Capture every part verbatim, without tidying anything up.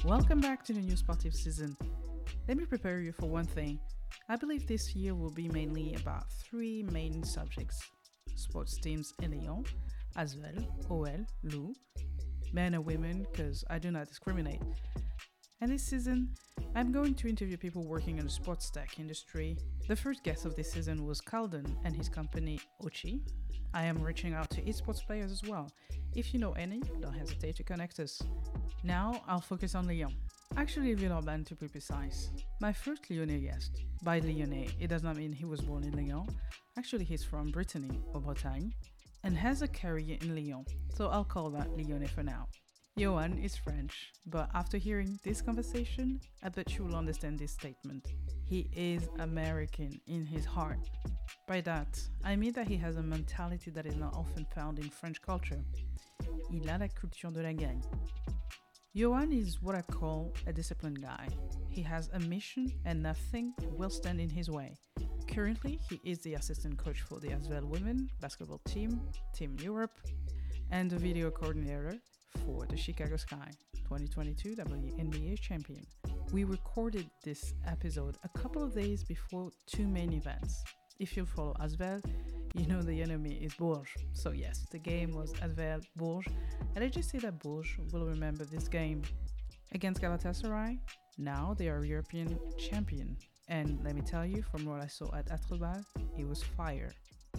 Welcome back to the new sportive season. Let me prepare you for one thing. I believe this year will be mainly about three main subjects. Sports teams in Lyon, Asvel, O L, Lou, men and women, because I do not discriminate. And this season, I'm going to interview people working in the sports tech industry. The first guest of this season was Calden and his company Ochi. I am reaching out to esports players as well. If you know any, don't hesitate to connect us. Now, I'll focus on Lyon. Actually, Villeurbanne to be precise. My first Lyonnais guest. By Lyonnais, it does not mean he was born in Lyon. Actually, he's from Brittany, or Bretagne, and has a career in Lyon, so I'll call that Lyonnais for now. Yoann is French, but after hearing this conversation, I bet you will understand this statement. He is American in his heart. By that, I mean that he has a mentality that is not often found in French culture. Il a la culture de la gagne. Yoann is what I call a disciplined guy. He has a mission and nothing will stand in his way. Currently, he is the assistant coach for the Asvel women basketball team, Team Europe, and the video coordinator for the Chicago Sky, twenty twenty-two W N B A champion. We recorded this episode a couple of days before two main events. If you follow Asvel, you know the enemy is Bourges. So yes, the game was Asvel-Bourges, and I just say that Bourges will remember this game. Against Galatasaray, now they are European champion. And let me tell you, from what I saw at Atrebal, it was fire.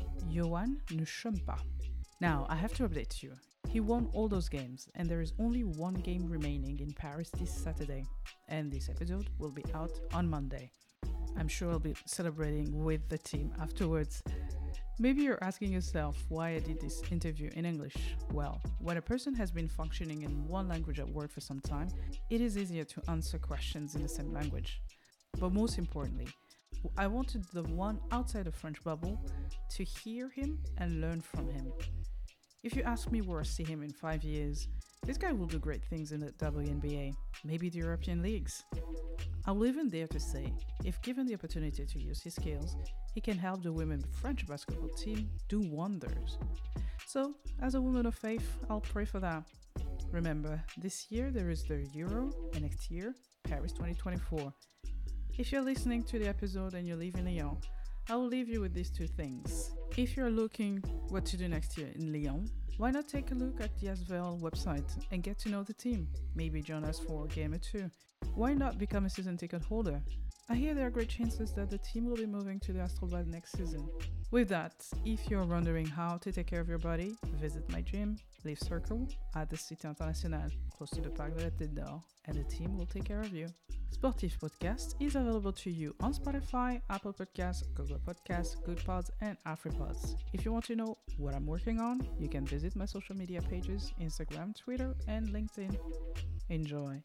Yoann ne chôme pas. Now, I have to update you. He won all those games, and there is only one game remaining in Paris this Saturday. And this episode will be out on Monday. I'm sure I'll be celebrating with the team afterwards. Maybe you're asking yourself why I did this interview in English. Well, when a person has been functioning in one language at work for some time, it is easier to answer questions in the same language. But most importantly, I wanted the one outside the French bubble to hear him and learn from him. If you ask me where I see him in five years, this guy will do great things in the W N B A, maybe the European leagues. I will even dare to say, if given the opportunity to use his skills, he can help the women French basketball team do wonders. So, as a woman of faith, I'll pray for that. Remember, this year there is the Euro, and next year, Paris twenty twenty-four. If you're listening to the episode and you live in Lyon, I will leave you with these two things. If you're looking what to do next year in Lyon, why not take a look at the Asvel website and get to know the team? Maybe join us for a game or two. Why not become a season ticket holder? I hear there are great chances that the team will be moving to the Astrobal next season. With that, if you're wondering how to take care of your body, visit my gym, Live Circle, at the Cité Internationale, close to the Parc de la Tête d'Or, and the team will take care of you. Sportif Podcast is available to you on Spotify, Apple Podcasts, Google Podcasts, GoodPods, and AfriPods. If you want to know what I'm working on, you can visit my social media pages, Instagram, Twitter, and LinkedIn. Enjoy.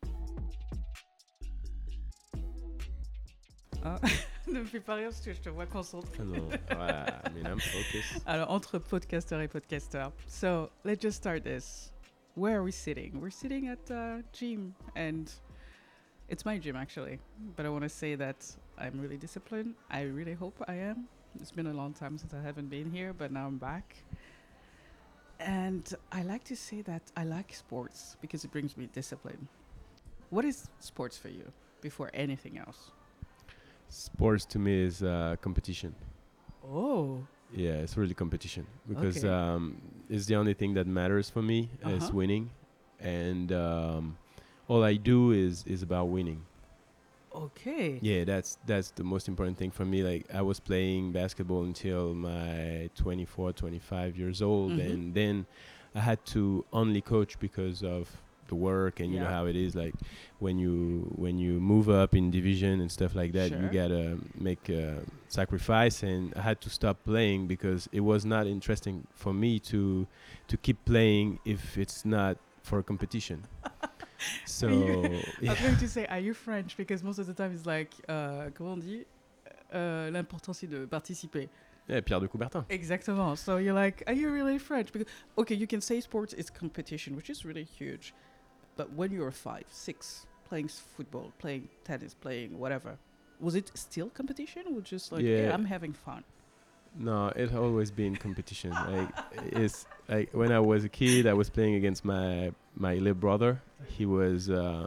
Ah, ne me fais pas rire parce que je te vois concentré. Non, ouais, I mean, I'm focused. Alors, entre podcaster et podcaster. So, let's just start this. Where are we sitting? We're sitting at a gym, and it's my gym, actually. But I want to say that I'm really disciplined. I really hope I am. It's been a long time since I haven't been here, but now I'm back. And I like to say that I like sports because it brings me discipline. What is sports for you before anything else? Sports to me is uh, competition. Oh. Yeah, it's really competition because Okay. um, it's the only thing that matters for me is Uh-huh. winning, and um, all I do is is about winning. Okay. Yeah, that's that's the most important thing for me. Like I was playing basketball until my twenty-four, twenty-five years old, Mhm. and then I had to only coach because of the work, and you know Yeah. how it is. Like when you when you move up in division and stuff like that, Sure. you gotta make a sacrifice. And I had to stop playing because it was not interesting for me to to keep playing if it's not for competition. So Are you- I yeah. was going to say, are you French? Because most of the time it's like, uh, comment on dit? Euh, L'important c'est de participer. Yeah, Pierre de Coubertin. Exactement. So you're like, are you really French? Because okay, you can say sports is competition, which is really huge. But when you were five, six, playing s- football, playing tennis, playing whatever, was it still competition or just like, yeah, Yeah. I'm having fun? No, it always been competition. Like it's like when I was a kid, I was playing against my my little brother. He was um,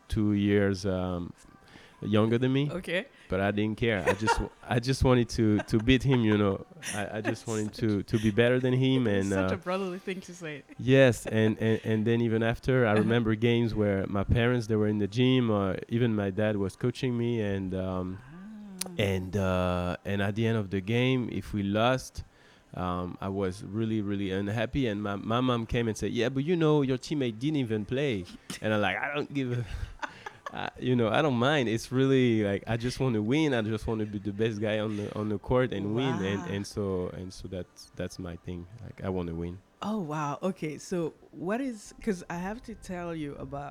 two years um, younger than me, Okay. but I didn't care. I just w- I just wanted to to beat him. You know, I, I just wanted to to be better than him. It's And such uh, a brotherly thing to say. yes, and, and and then even after, I Uh-huh. remember games where my parents they were in the gym, or even my dad was coaching me, and um, Ah. and uh, and at the end of the game, if we lost. Um, I was really, really unhappy, and my, my mom came and said, "Yeah, but you know, your teammate didn't even play," and I'm like, "I don't give a, I, you know, I don't mind. It's really like I just want to win. I just want to be the best guy on the on the court and win, and, Wow. and so and so that's that's my thing. Like I want to win." Oh wow. Okay. So what is? Because I have to tell you about.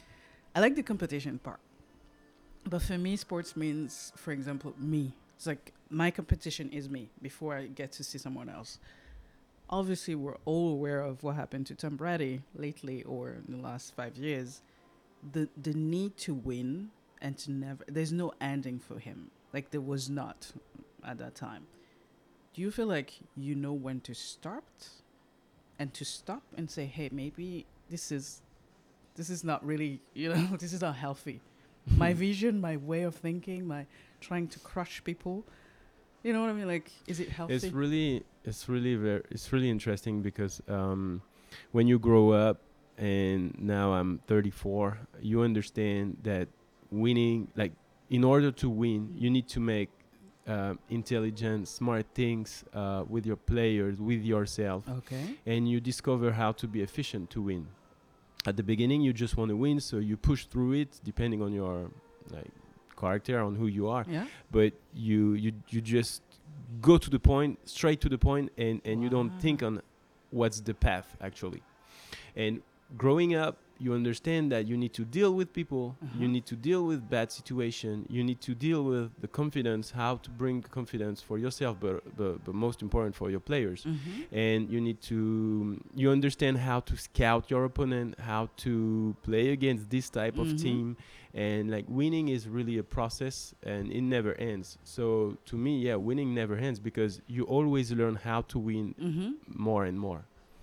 I like the competition part, but for me, sports means, for example, me. It's like my competition is me before I get to see someone else. Obviously, we're all aware of what happened to Tom Brady lately or in the last five years. The the need to win and to never. There's no ending for him. Like there was not at that time. Do you feel like you know when to start and to stop and say, hey, maybe this is this is not really, you know, this is not healthy. My vision, my way of thinking, my trying to crush people. You know what I mean? Like, is it healthy? It's really, it's really very, it's really interesting because um, when you grow up, and now I'm thirty-four, you understand that winning, like, in order to win, you need to make uh, intelligent, smart things uh, with your players, with yourself, Okay. and you discover how to be efficient to win. At the beginning, you just want to win, so you push through it, depending on your like character, on who you are. Yeah. But you you you just go to the point, straight to the point, and and you don't Wow. think on what's the path actually. And growing up, you understand that you need to deal with people, Uh-huh. you need to deal with bad situation, you need to deal with the confidence, how to bring confidence for yourself, but but, but most important for your players. Mm-hmm. And you need to you understand how to scout your opponent, how to play against this type of Mhm. team, and like winning is really a process and it never ends. So to me, yeah, winning never ends because you always learn how to win Mm-hmm. more and more.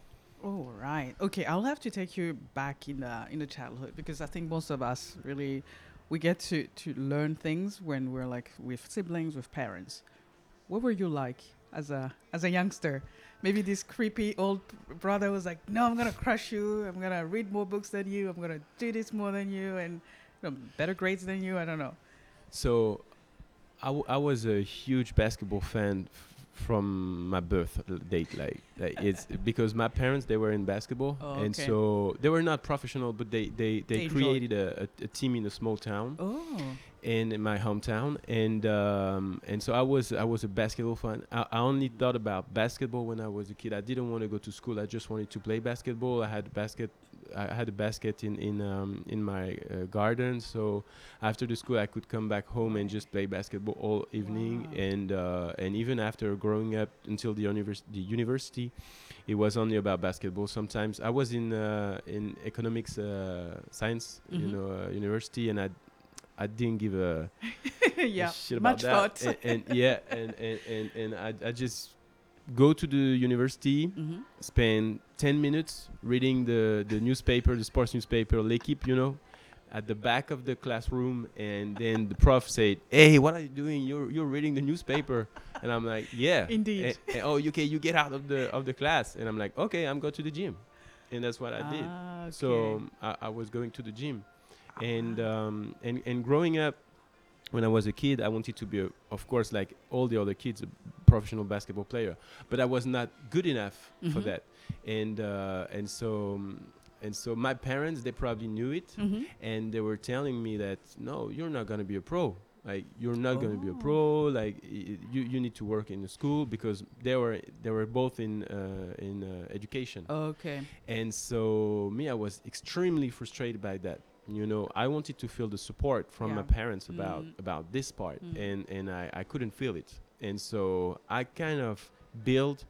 Oh right. Okay, I'll have to take you back in the in the childhood because I think most of us really we get to to learn things when we're like with siblings, with parents. What were you like as a as a youngster? Maybe this creepy old brother was like, "No, I'm gonna crush you. I'm gonna read more books than you. I'm gonna do this more than you, and you know, better grades than you." I don't know. So I, w- I was a huge basketball fan f- from my birth l- date. Like, like it's because my parents they were in basketball, Oh, and okay. so they were not professional, but they they, they, They enjoyed. created a, a, a team in a small town Oh. in, in my hometown, and um, and so I was I was a basketball fan. I, I only thought about basketball when I was a kid. I didn't want to go to school. I just wanted to play basketball. I had basket. I had a basket in in um, in my uh, garden, so after the school I could come back home and just play basketball all evening. Wow. And uh, and even after growing up until the univers- the university, it was only about basketball. Sometimes I was in uh, in economics uh, science, you Mhm. know, uh, university, and I I didn't give a, a Yeah. shit about Much that. thought. And, and yeah, and and and, and I I just go to the university, Mm-hmm. spend ten minutes reading the, the newspaper, the sports newspaper, L'Equipe, you know, at the back of the classroom. And then the prof said, "Hey, what are you doing? You're, you're reading the newspaper." And I'm like, "Yeah." Indeed. And, and, oh, okay, you get out of the of the class. And I'm like, "Okay, I'm going to the gym." And that's what I did. Ah, okay. So um, I, I was going to the gym. And, Ah. um, and, and growing up, when I was a kid, I wanted to be, a, of course, like all the other kids, a professional basketball player. But I was not good enough for Mhm. that, and uh, and so um, and so my parents they probably knew it, Mm-hmm. and they were telling me that no, you're not gonna be a pro. Like you're not gonna be a Oh. pro. Like y- you you need to work in the school because they were they were both in uh, in uh, education. Okay. And so me, I was extremely frustrated by that. You know, I wanted to feel the support from my Yeah. parents about Mm. about this part, Mm. and and I, I couldn't feel it. And so I kind of built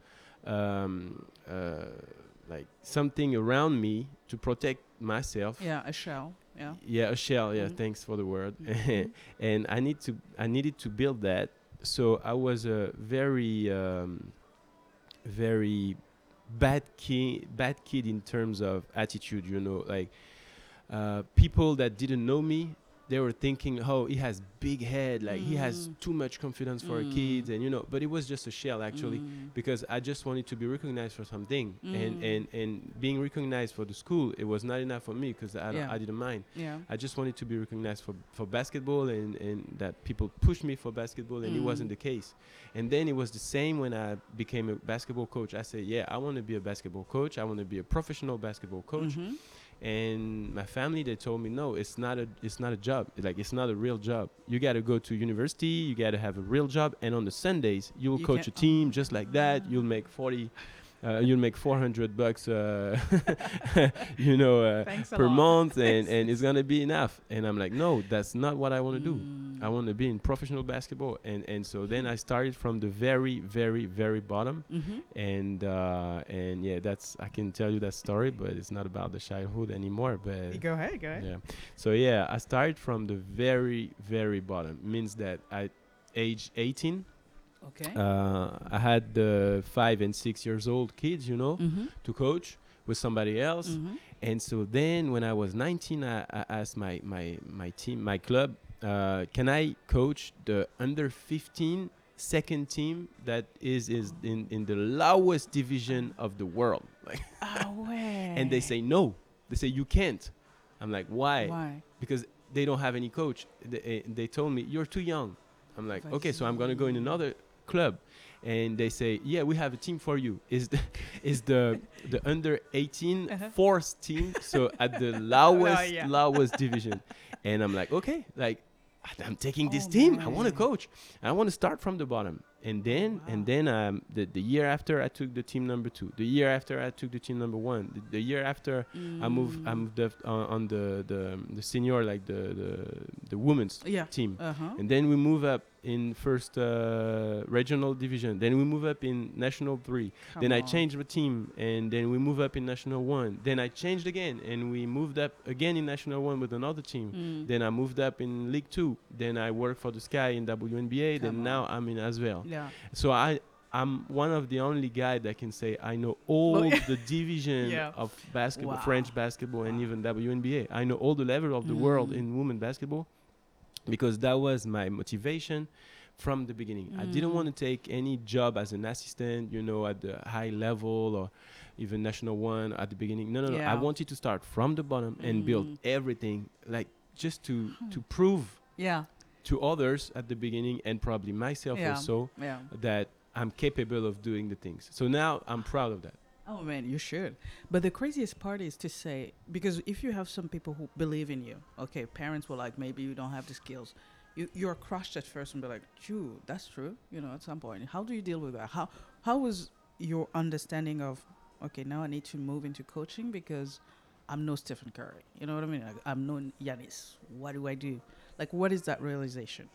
um, uh, like something around me to protect myself. Yeah, a shell. Yeah. Yeah, a shell. Yeah, Mhm. thanks for the word. Mhm. And I need to I needed to build that. So I was a very um, very bad kid bad kid in terms of attitude. You know, like uh, people that didn't know me, they were thinking, oh, he has big head, like he has Mm. too much confidence for Mm. kids, and you know. But it was just a shell actually, Mm. because I just wanted to be recognized for something, and Mm. and and being recognized for the school, it was not enough for me because I, don't- Yeah. I didn't mind. Yeah. I just wanted to be recognized for, for basketball, and, and that people pushed me for basketball, and it Mm. wasn't the case. And then it was the same when I became a basketball coach. I said, yeah, I want to be a basketball coach. I want to be a professional basketball coach. Mhm. And my family, they told me, no, it's not a it's not a job. Like, it's not a real job. You got to go to university. You got to have a real job. And on the Sundays, you'll You coach a can- team oh. just like that. You'll make forty. Uh, you'll make four hundred bucks, uh, you know, uh, Thanks a per lot. month, and, and it's gonna be enough. And I'm like, no, that's not what I want to do. Mm. I want to be in professional basketball. And and so then I started from the very, very, very bottom. Mhm. And uh, and yeah, that's I can tell you that story, but it's not about the childhood anymore. But Go ahead. Go ahead. yeah, so yeah, I started from the very, very bottom. Means that at age eighteen. Okay. Uh, I had the five and six years old kids, you know, Mhm. to coach with somebody else. Mhm. And so then when I was nineteen, I, I asked my, my, my team, my club, uh, can I coach the under fifteen second team that is, is in, in the lowest division of the world? Like, Ah ouais. and they say, no. They say, you can't. I'm like, why? Why? Because they don't have any coach. They, uh, they told me, you're too young. I'm like, okay, so I'm going to go in another club, and they say, yeah, we have a team for you. Is the is the the under eighteen Uh-huh. fourth team, so at the lowest yeah. lowest division. And I'm like, okay, like I- I'm taking this Oh, team. I want to man. coach. I want to start from the bottom. And then wow. and then um the, the year after I took the team number two. The year after I took the team number one. The, the year after I moved I Mm. moved up on, on the, the the senior, like the the, the women's Yeah. team. Uh huh. And then we move up in first uh, regional division. Then we move up in national three. then I changed the team, and then we move up in national one. Then I changed again, and we moved up again in national one with another team. Mm. Then I moved up in League Two. Then I worked for the Sky in W N B A. Come then on. now I'm in Asvel. Yeah. So I. I'm one of the only guy that can say I know all the division Yeah. of basketball, Wow. French basketball, and Wow. even W N B A. I know all the level of the world Mm. in women basketball, because that was my motivation from the beginning. I didn't Mm. want to take any job as an assistant, you know, at the high level or even national one at the beginning. No, no, no. I Yeah. wanted to start from the bottom and build Mm. everything, like just to to prove Yeah. to others at the beginning, and probably myself Yeah. also, Yeah. that I'm capable of doing the things. So now I'm proud of that. Oh man, you should. But the craziest part is to say, because if you have some people who believe in you, okay, parents were like, maybe you don't have the skills. You you're crushed at first and be like, "True, that's true." You know, at some point, how do you deal with that? How how was your understanding of, okay, now I need to move into coaching because I'm no Stephen Curry. You know what I mean? Like, I'm no Giannis. What do I do? Like, what is that realization?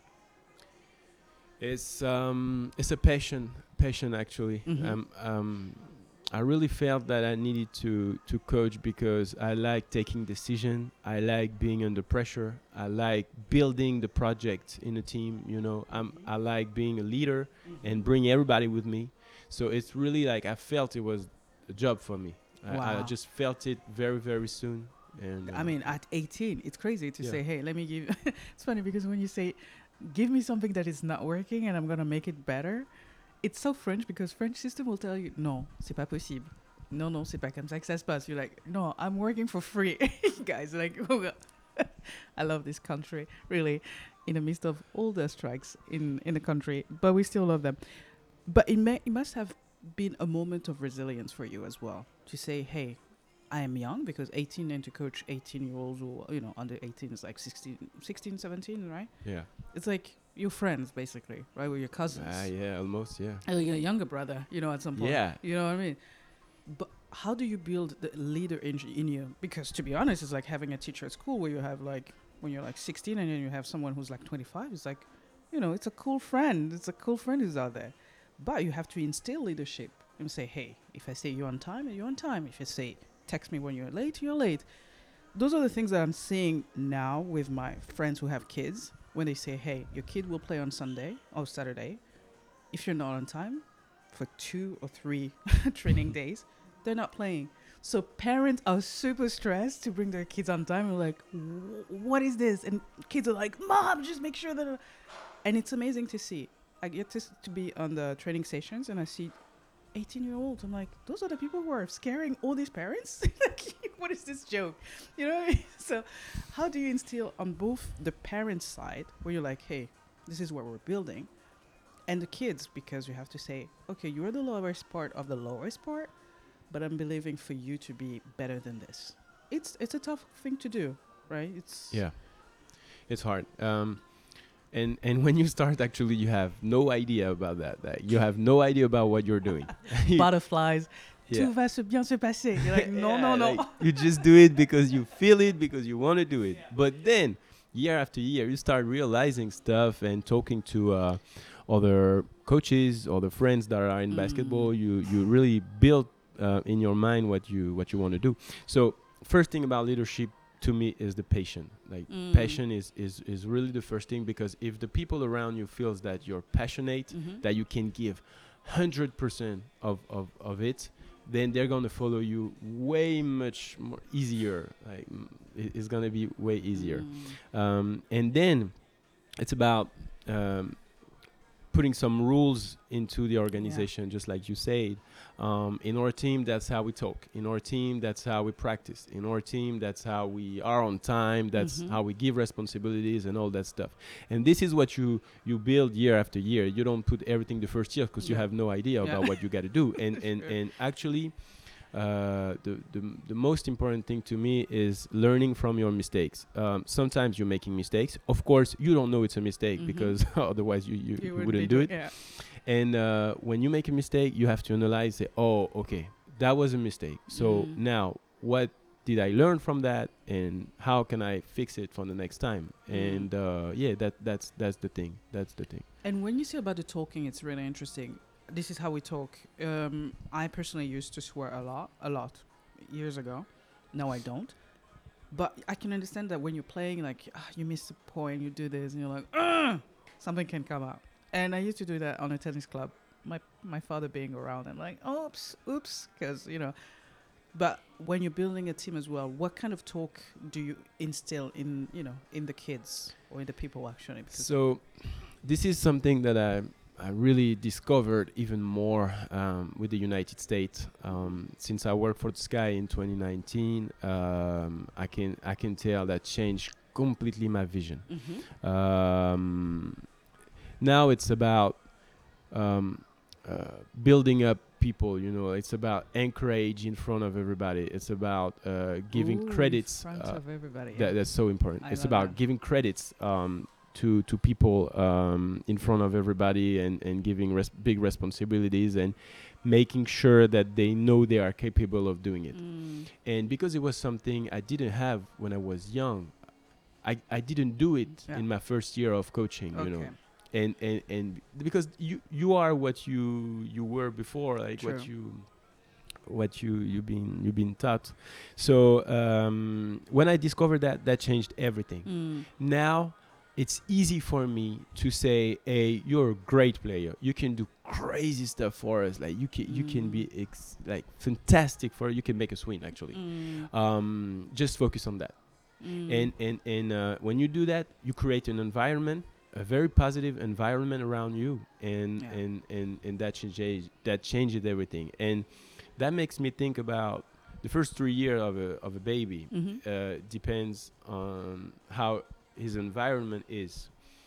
It's um it's a passion passion actually. Mhm. Um um I really felt that I needed to to coach because I like taking decision. I like being under pressure. I like building the project in a team, you know. I'm I like being a leader and bring everybody with me. So it's really like I felt it was a job for me. I, I Wow. just felt it very very soon. And I uh, mean, at eighteen, it's crazy to Yeah. say, hey, let me give. It's funny because when you say, give me something that is not working and I'm going to make it better, it's so French because French system will tell you, non, c'est pas possible. Non, non, c'est pas comme ça que ça se passe. You're like, no, I'm working for free. Guys, like, I love this country, really, in the midst of all the strikes in, in the country, but we still love them. But it, may, it must have been a moment of resilience for you as well to say, hey, I am young, because eighteen and to coach eighteen year olds or, you know, under eighteen is like sixteen, sixteen, seventeen, right? yeah. It's like your friends, basically, right? With your cousins. Ah, yeah, almost, yeah. Or your younger brother, you know, at some point. Yeah. You know what I mean? But how do you build the leader in, in you? Because to be honest, it's like having a teacher at school where you have like, when you're like sixteen and then you have someone who's like twenty-five. It's like, you know, it's a cool friend. It's a cool friend who's out there. But you have to instill leadership and say, hey, if I say you're on time, you're on time. If I say text me when you're late, you're late. Those are the things that I'm seeing now with my friends who have kids. When they say, hey, your kid will play on Sunday or Saturday. If you're not on time for two or three training days, they're not playing. So parents are super stressed to bring their kids on time. And like, "Wh- what is this? And kids are like, Mom, just make sure that. uh," And it's amazing to see. I get to, s- to be on the training sessions and I see eighteen year olds. I'm like, those are the people who are scaring all these parents? Like, what is this joke? You know? So, how do you instill on both the parents' side, where you're like, hey, this is what we're building, and the kids, because you have to say, okay, you're the lowest part of the lowest part, but I'm believing for you to be better than this. It's it's a tough thing to do, right? It's Yeah, it's hard. Um, and and when you start, actually, you have no idea about that. Like, you have no idea about what you're doing. You- butterflies. yeah. Tout va se bien se passer. You're like, no, Yeah, no, no. like, you just do it because you feel it, because you want to do it. But then, year after year, you start realizing stuff and talking to uh, other coaches, other friends that are in Mm. basketball. You you really build uh, in your mind what you what you want to do. So first thing about leadership to me is the passion. Like Mm. passion is, is is really the first thing, because if the people around you feels that you're passionate, Mhm. that you can give one hundred percent of, of, of it, then they're going to follow you way much more easier. Like mm, it- it's going to be way easier. Mm. Um, and then it's about um, putting some rules into the organization, just like you said. Um, in our team, that's how we talk. In our team, that's how we practice. In our team, that's how we are on time. That's Mhm. how we give responsibilities and all that stuff. And this is what you you build year after year. You don't put everything the first year because you Yeah. have no idea Yeah. about what you got to do. And and Sure. and actually, uh, the, the the most important thing to me is learning from your mistakes. Um, sometimes you're making mistakes. Of course, you don't know it's a mistake Mhm. because otherwise you, you, you wouldn't wouldn't be do doing- it. Yeah. And uh, when you make a mistake, you have to analyze it. Oh, okay, that was a mistake. So Mm. now, what did I learn from that, and how can I fix it for the next time? Mm. And uh, yeah, that that's that's the thing. That's the thing. And when you say about the talking, it's really interesting. This is how we talk. Um, I personally used to swear a lot, a lot, years ago. Now I don't. But I can understand that when you're playing, like ah, you miss the point, you do this, and you're like, "Ugh," something can come out. And I used to do that on a tennis club. My my father being around and like, oops, oops, because you know. But when you're building a team as well, what kind of talk do you instill in you know in the kids or in the people actually? Because So this is something that I I really discovered even more um, with the United States. Um, since I worked for the Sky in twenty nineteen, um, I can I can tell that changed completely my vision. Mhm. Um, now it's about um, uh, building up people. You know, it's about encourage in front of everybody. It's about uh, giving Ooh, credits. in front uh, of everybody. that, yeah. that's so important. I It's love about that. giving credits um, to to people um, in front of everybody, and and giving res- big responsibilities, and making sure that they know they are capable of doing it. Mm. And because it was something I didn't have when I was young, I, I didn't do it Yeah. in my first year of coaching. You know, Okay. and and and because you you are what you you were before, like True. what you what you you've been you've been taught. So um, when I discovered that, that changed everything. Mm. Now it's easy for me to say, hey, you're a great player, you can do crazy stuff for us, like you can you can Mm. be ex- like fantastic, for you can make us win actually. Mm. Um, just focus on that. Mm. And and and uh, when you do that, you create an environment, a very positive environment around you, and Yeah. and and and that changes that changes everything. And that makes me think about the first three years of a of a baby. Mhm. Uh, depends on how his environment is.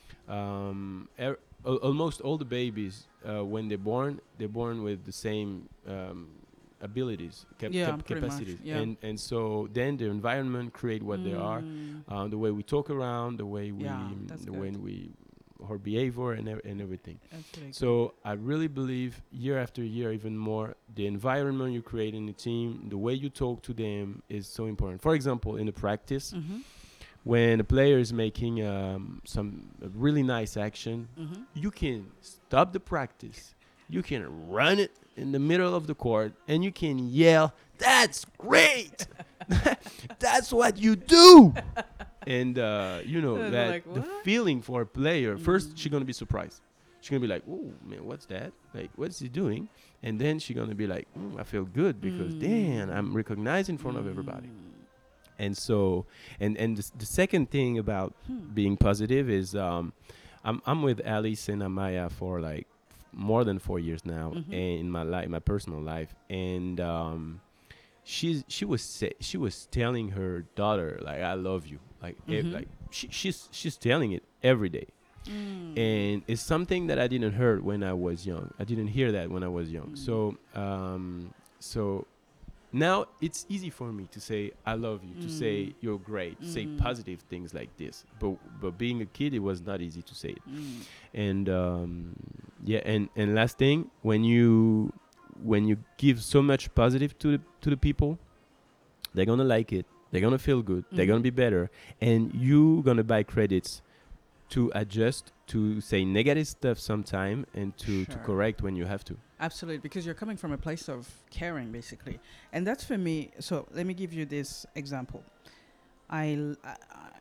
Um, er, al- almost all the babies, uh, when they're born, they're born with the same um, abilities, cap- Yeah, cap- pretty much, capacities, yeah. and and so then the environment create what they are. Mm. Uh, the way we talk around, the way we, Yeah, that's the way good. we, our behavior and ev- and everything. That's really good. So I really believe year after year, even more, the environment you create in the team, the way you talk to them is so important. For example, in the practice, Mhm. when a player is making um, some a really nice action, Mhm. you can stop the practice. You can run it in the middle of the court, and you can yell, "That's great! That's what you do!" And uh, you know And they're that like, the "What?" feeling for a player. First, Mm. she's gonna be surprised. she's gonna be like, "Oh man, what's that? Like, what's he doing?" And then she's gonna be like, mm, "I feel good because Mm. damn, I'm recognized in front of everybody." Mm. And so, and and the, s- the second thing about Hmm. being positive is, um, I'm I'm with Alice and Amaya for like f- more than four years now, Mhm. in my life, my personal life, and um, she's she was sa- she was telling her daughter like, "I love you," like ev- Mhm. like she, she's she's telling it every day. Mm. And it's something that I didn't hear when I was young. I didn't hear that when I was young. Mm. So, um, so now it's easy for me to say I love you, to Mm. say you're great, to say Mm. positive things like this. But but being a kid, it was not easy to say it. Mm. And um, yeah, and and last thing, when you when you give so much positive to the to the people, they're gonna like it. They're gonna feel good. They're Mhm. gonna be better, and you gonna buy credits to adjust, to say negative stuff sometime, and to, to Sure. correct when you have to. Absolutely, because you're coming from a place of caring, basically, and that's for me. So let me give you this example. I, l- I,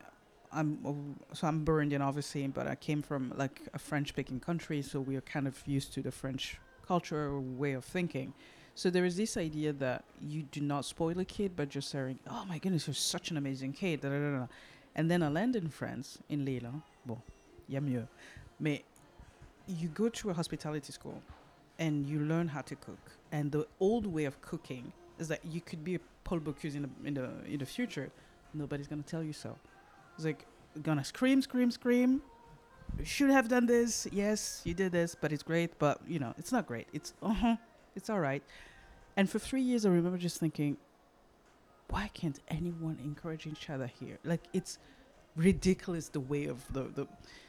am so I'm Burundian, obviously, but I came from like a French-speaking country, so we are kind of used to the French culture or way of thinking. So there is this idea that you do not spoil a kid, but just saying, "Oh my goodness, you're such an amazing kid," da, da, da, da. And then I land in France, in Lille. Bon, y a mieux. Mais you go to a hospitality school and you learn how to cook. And the old way of cooking is that you could be a Paul Bocuse in the in the in the future. Nobody's gonna tell you so. It's like gonna scream, scream, scream. You should have done this. Yes, you did this, but it's great. But you know, it's not great. It's uh huh. It's all right. And for three years, I remember just thinking, why can't anyone encourage each other here? Like it's ridiculous the way of the the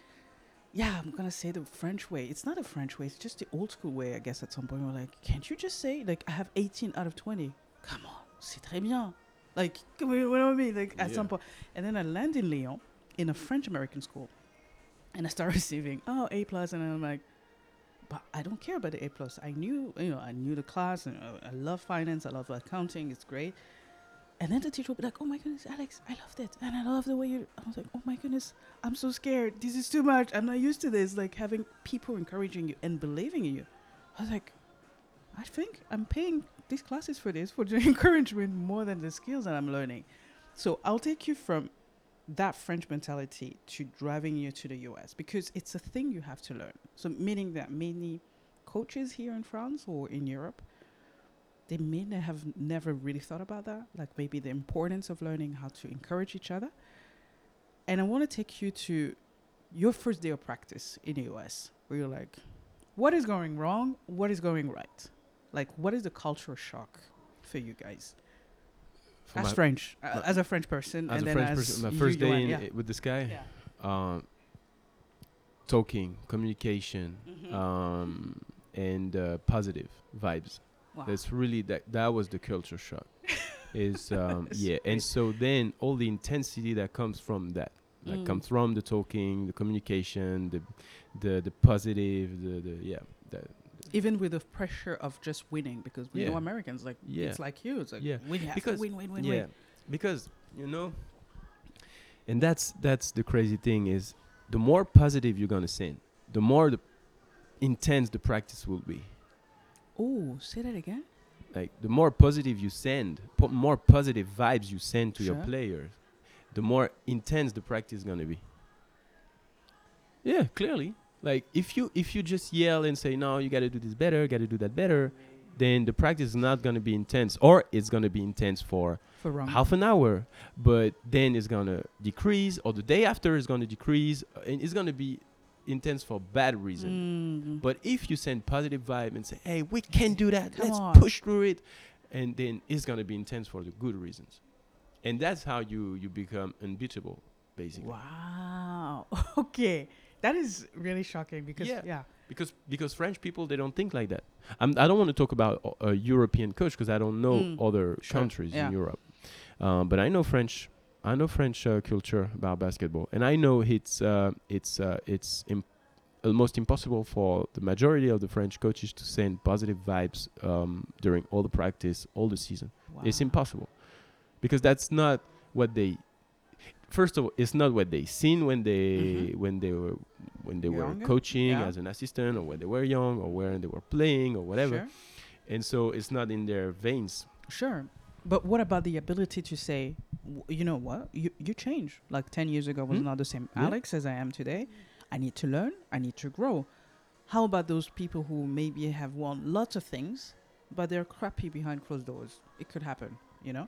yeah, I'm gonna say the French way. It's not a French way. It's just the old school way, I guess. At some point, we're like, can't you just say like I have eighteen out of twenty? Come on, c'est très bien. Like, come on, what do I mean? Like at Yeah. some point, and then I land in Lyon in a French American school, and I start receiving oh A plus, and I'm like, but I don't care about the A plus. I knew, you know, I knew the class, and uh, I love finance. I love accounting. It's great. And then the teacher will be like, "Oh my goodness, Alex, I loved it, and I love the way you." I was like, "Oh my goodness, I'm so scared. This is too much. I'm not used to this. Like having people encouraging you and believing in you." I was like, "I think I'm paying these classes for this, for the encouragement more than the skills that I'm learning." So I'll take you from that French mentality to driving you to the U S because it's a thing you have to learn. So meaning that many coaches here in France or in Europe, they may not have never really thought about that, like maybe the importance of learning how to encourage each other. And I want to take you to your first day of practice in the U S, where you're like, what is going wrong? What is going right? Like, what is the cultural shock for you guys? For As my- French, uh, my- as a French person, as and a then French as person, my you- first you day are- in, yeah. i- with this guy, Yeah. um, talking, communication, Mhm. um, and uh, positive vibes. Wow. That's really that. That was the culture shock. Is um, That's yeah, great. and so then all the intensity that comes from that, like Mm. comes from the talking, the communication, the the the positive, the the yeah, that Even with the pressure of just winning, because we know Yeah. Americans, like, Yeah. it's like you. It's like, Yeah. we have Because- to win, win, win, yeah, win. because you know, and that's that's the crazy thing is, the more positive you're gonna send, the more the intense the practice will be. Oh, say that again? Like the more positive you send, po- more positive vibes you send to your Sure. players, the more intense the practice is gonna be. Yeah, clearly. Like if you if you just yell and say no, you gotta do this better, gotta do that better, then the practice is not gonna be intense, or it's gonna be intense for For wrong. half an hour, but then it's gonna decrease, or the day after is gonna decrease, uh, and it's gonna be intense for bad reason. Mm. But if you send positive vibe and say, "Hey, we can do that. Come Let's on. push through it," and then it's gonna be intense for the good reasons, and that's how you you become unbeatable, basically. Wow. Okay. That is really shocking because, yeah. Yeah. Because because French people, they don't think like that. I'm, I don't want to talk about a, a European coach because I don't know Mm. other Sure. countries Yeah. in Europe, um, but I know French. I know French uh, culture about basketball, and I know it's uh, it's uh, it's imp- almost impossible for the majority of the French coaches to send positive vibes um, during all the practice, all the season. It's Wow. impossible because that's not what they. First of all, it's not what they seen when they Mhm. when they were when they were Younger? coaching Yeah. as an assistant, or when they were young, or when they were playing, or whatever. Sure. And so it's not in their veins. Sure. But what about the ability to say, w- you know what, you, you change. Like ten years ago, I was Hmm? not the same Yeah. Alex as I am today. I need to learn. I need to grow. How about those people who maybe have won lots of things, but they're crappy behind closed doors? It could happen, you know?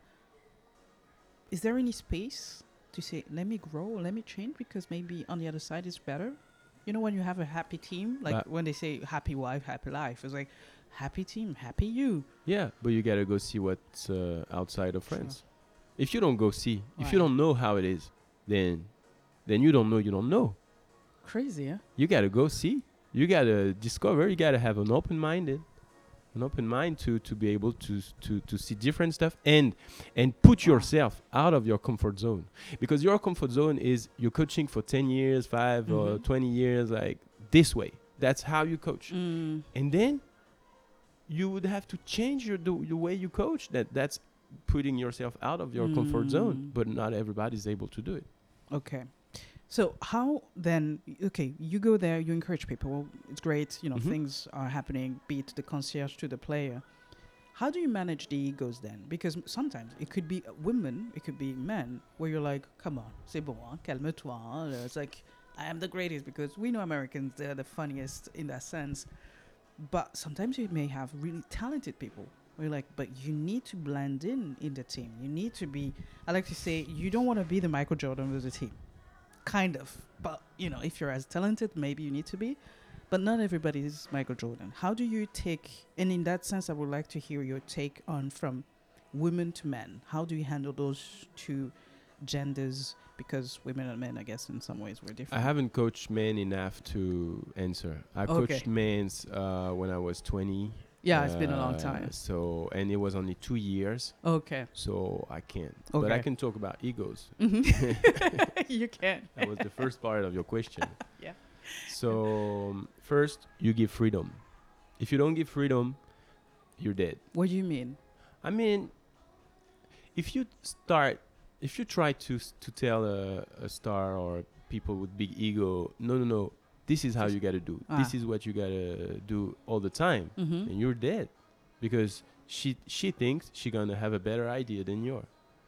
Is there any space to say, let me grow, let me change, because maybe on the other side is better? You know, when you have a happy team, like But- when they say happy wife, happy life, it's like happy team, happy you. Yeah, but you gotta go see what's uh, outside of France. If you don't go see, if Right. you don't know how it is, then then you don't know. You don't know. Crazy, yeah? You gotta go see. You gotta discover. You gotta have an open minded, an open mind to to be able to s- to to see different stuff and and put Wow. yourself out of your comfort zone, because your comfort zone is you're coaching for ten years, five or Mhm. twenty years, like this way. That's how you coach, Mm. and then you would have to change your the, the way you coach. That that's putting yourself out of your comfort zone, Mm. but not everybody's able to do it. Okay. So how then, okay, you go there, you encourage people. Well, it's great, you know, Mhm. things are happening, be it the concierge to the player. How do you manage the egos then? Because m- sometimes it could be uh, women, it could be men, where you're like, come on, c'est bon, hein, calme-toi. Hein. It's like, I am the greatest, because we know Americans, they're the funniest in that sense. But sometimes you may have really talented people. Where you're like, but you need to blend in in the team. You need to be, I like to say, you don't want to be the Michael Jordan of the team. Kind of. But, you know, if you're as talented, maybe you need to be. But not everybody is Michael Jordan. How do you take, and in that sense, I would like to hear your take on from women to men. How do you handle those two genders? Because women and men, I guess, in some ways, we're I different. haven't coached men enough to answer. I Okay. coached men's uh, when I was twenty. Yeah, it's been a long Uh, time. So, and it was only two years, Okay. so I can't. But I Okay. can talk about egos. Mhm. You can. That was the first part of your question. Yeah. So, um, first, you give freedom. If you don't give freedom, you're dead. What do you mean? I mean, if you start, if you try to s- to tell a, a star or people with big ego, no, no, no, this is how Just- you got to do. Ah. This is what you got to do all the time. Mm-hmm. And you're dead, because she she thinks she gonna have a better idea than you.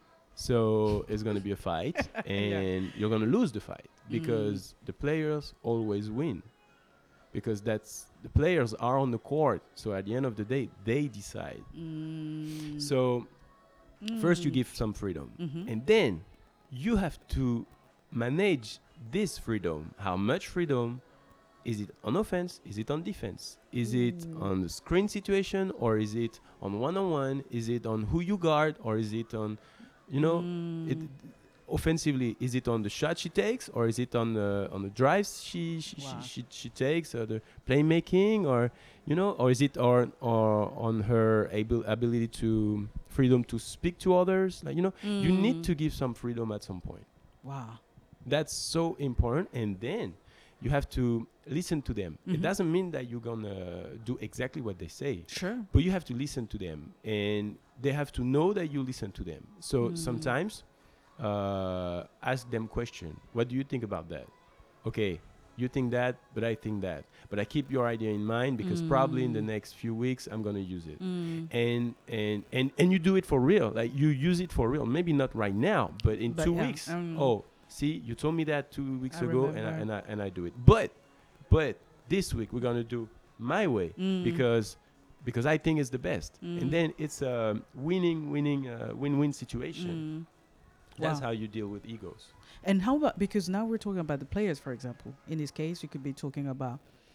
So it's gonna be a fight, and you're gonna lose the fight, because the players always win, because that's the players are on the court. So at the end of the day, they decide. Mm. So first you Mm. give some freedom, Mhm. and then you have to manage this freedom. How much freedom? Is it on offense? Is it on defense? Is it Ooh. on the screen situation, or is it on one-on-one? Is it on who you guard, or is it on, you know, it Mm. offensively? Is it on the shot she takes, or is it on the on the drives she she, Wow. she, she, she takes, or the playmaking, or you know, or is it on or on her able ability to freedom to speak to others? Like, you know, you need Mm. to give some freedom at some point. Wow. That's so important. And then you have to listen to them. Mhm. It doesn't mean that you're gonna do exactly what they say, Sure. but you have to listen to them, and they have to know that you listen to them. So Mm. sometimes uh, ask them question. What do you think about that? Okay, you think that, but I think that. But I keep your idea in mind, because probably in the Mm. next few weeks I'm gonna use it. Mm. And and and and you do it for real. Like, you use it for real. Maybe not right now, but in But two yeah, weeks. um, Oh, see, you told me that two weeks I ago, and I, remember. and I and I do it. But but this week we're gonna do my way, Mm. because because I think it's the best. Mm. And then it's a winning winning uh, win-win situation. Mm. That's Wow. how you deal with egos. And how about, because now we're talking about the players, for example. In this case, you could be talking about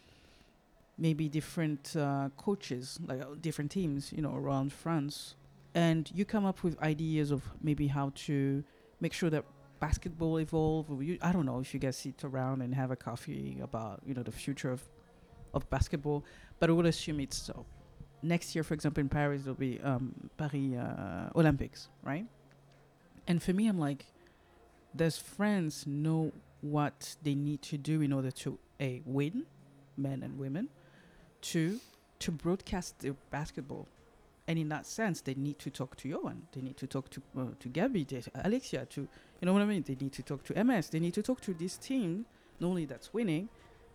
maybe different uh, coaches, like uh, different teams, you know, around France. And you come up with ideas of maybe how to make sure that basketball evolve. Or you, I don't know if you guys sit around and have a coffee about, you know, the future of, of basketball. But I would assume it's so. Next year, for example, in Paris, there'll be um, Paris uh, Olympics, right? And for me, I'm like, does France know what they need to do in order to a win, men and women, two, to broadcast their basketball, and in that sense, they need to talk to Johan, they need to talk to uh, to Gabby, to Alexia, to, you know what I mean? They need to talk to M S, they need to talk to this team, not only that's winning,